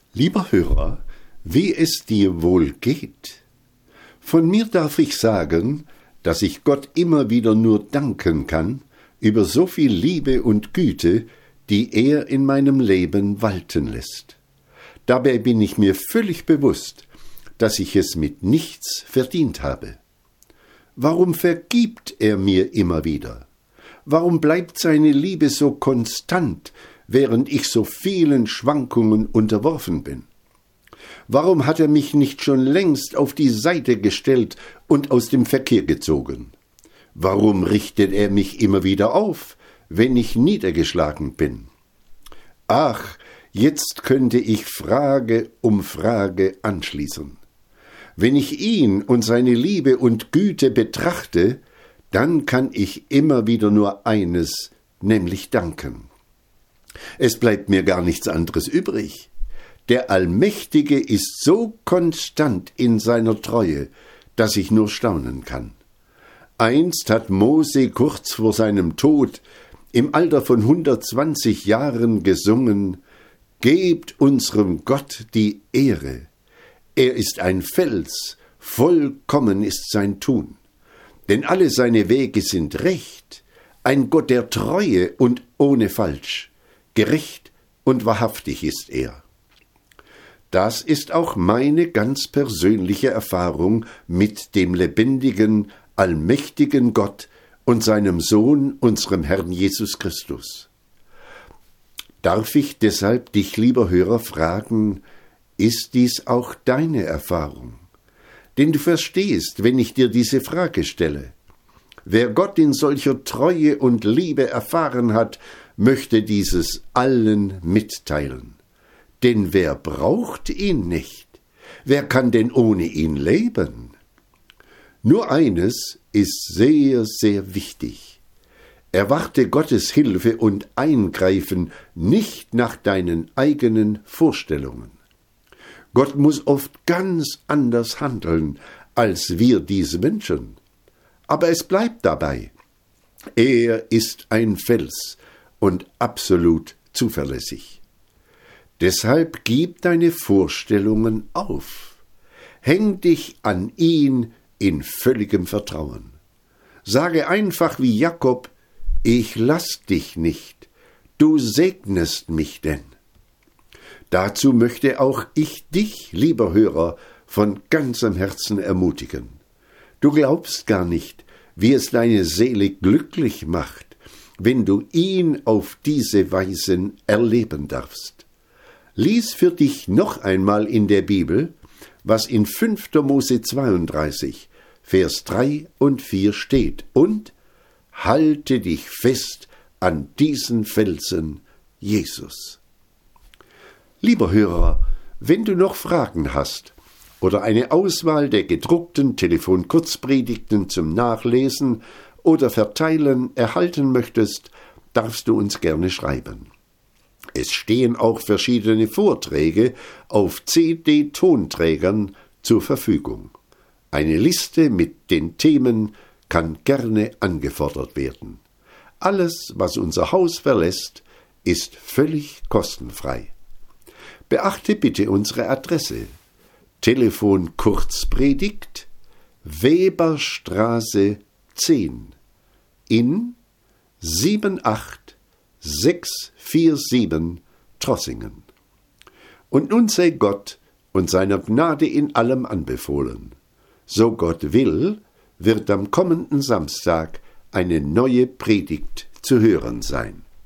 Lieber Hörer, wie es dir wohl geht? Von mir darf ich sagen, dass ich Gott immer wieder nur danken kann über so viel Liebe und Güte, die er in meinem Leben walten lässt. Dabei bin ich mir völlig bewusst, dass ich es mit nichts verdient habe. Warum vergibt er mir immer wieder? Warum bleibt seine Liebe so konstant, während ich so vielen Schwankungen unterworfen bin? Warum hat er mich nicht schon längst auf die Seite gestellt und aus dem Verkehr gezogen? Warum richtet er mich immer wieder auf, wenn ich niedergeschlagen bin? Ach, jetzt könnte ich Frage um Frage anschließen. Wenn ich ihn und seine Liebe und Güte betrachte, dann kann ich immer wieder nur eines, nämlich danken. Es bleibt mir gar nichts anderes übrig. Der Allmächtige ist so konstant in seiner Treue, dass ich nur staunen kann. Einst hat Mose kurz vor seinem Tod im Alter von 120 Jahren gesungen: Gebt unserem Gott die Ehre. Er ist ein Fels, vollkommen ist sein Tun. Denn alle seine Wege sind recht, ein Gott der Treue und ohne Falsch. Gerecht und wahrhaftig ist er. Das ist auch meine ganz persönliche Erfahrung mit dem lebendigen, allmächtigen Gott und seinem Sohn, unserem Herrn Jesus Christus. Darf ich deshalb dich, lieber Hörer, fragen, ist dies auch deine Erfahrung? Denn du verstehst, wenn ich dir diese Frage stelle. Wer Gott in solcher Treue und Liebe erfahren hat, möchte dieses allen mitteilen. Denn wer braucht ihn nicht? Wer kann denn ohne ihn leben? Nur eines ist sehr, sehr wichtig. Erwarte Gottes Hilfe und Eingreifen nicht nach deinen eigenen Vorstellungen. Gott muss oft ganz anders handeln, als wir diese Menschen. Aber es bleibt dabei. Er ist ein Fels und absolut zuverlässig. Deshalb gib deine Vorstellungen auf. Häng dich an ihn in völligem Vertrauen. Sage einfach wie Jakob: Ich lass dich nicht, du segnest mich denn. Dazu möchte auch ich dich, lieber Hörer, von ganzem Herzen ermutigen. Du glaubst gar nicht, wie es deine Seele glücklich macht, wenn du ihn auf diese Weise erleben darfst. Lies für dich noch einmal in der Bibel, was in 5. Mose 32, Vers 3 und 4 steht, und halte dich fest an diesen Felsen, Jesus. Lieber Hörer, wenn du noch Fragen hast oder eine Auswahl der gedruckten Telefon-Kurzpredigten zum Nachlesen oder Verteilen erhalten möchtest, darfst du uns gerne schreiben. Es stehen auch verschiedene Vorträge auf CD-Tonträgern zur Verfügung. Eine Liste mit den Themen kann gerne angefordert werden. Alles, was unser Haus verlässt, ist völlig kostenfrei. Beachte bitte unsere Adresse: Telefon Kurzpredigt, Weberstraße 10 in 78647 Trossingen. Und nun sei Gott und seiner Gnade in allem anbefohlen. So Gott will, wird am kommenden Samstag eine neue Predigt zu hören sein.